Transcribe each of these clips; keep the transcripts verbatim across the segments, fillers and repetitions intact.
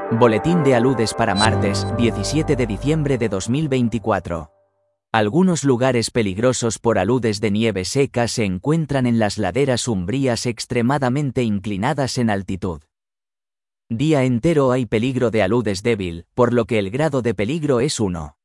Boletín de aludes para martes, diecisiete de diciembre de dos mil veinticuatro. Algunos lugares peligrosos por aludes de nieve seca se encuentran en las laderas umbrías extremadamente inclinadas en altitud. Día entero hay peligro de aludes débil, por lo que el grado de peligro es uno.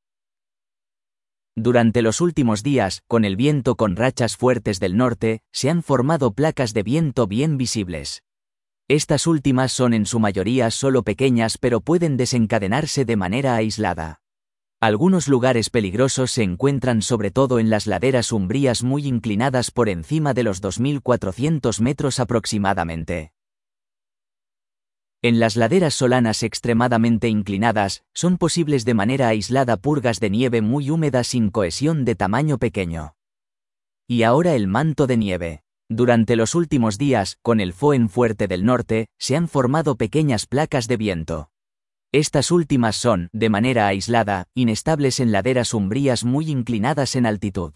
Durante los últimos días, con el viento con rachas fuertes del norte, se han formado placas de viento bien visibles. Estas últimas son en su mayoría solo pequeñas pero pueden desencadenarse de manera aislada. Algunos lugares peligrosos se encuentran sobre todo en las laderas umbrías muy inclinadas por encima de los dos mil cuatrocientos metros aproximadamente. En las laderas solanas extremadamente inclinadas, son posibles de manera aislada purgas de nieve muy húmeda sin cohesión de tamaño pequeño. Y ahora el manto de nieve. Durante los últimos días, con el foehn fuerte del norte, se han formado pequeñas placas de viento. Estas últimas son, de manera aislada, inestables en laderas umbrías muy inclinadas en altitud.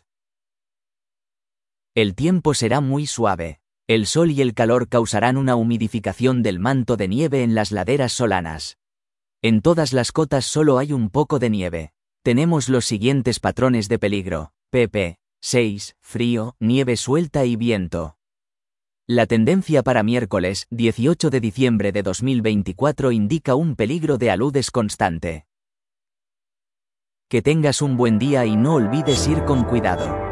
El tiempo será muy suave. El sol y el calor causarán una humidificación del manto de nieve en las laderas solanas. En todas las cotas solo hay un poco de nieve. Tenemos los siguientes patrones de peligro: pp seis, frío, nieve suelta y viento. La tendencia para miércoles, dieciocho de diciembre de dos mil veinticuatro indica un peligro de aludes constante. Que tengas un buen día y no olvides ir con cuidado.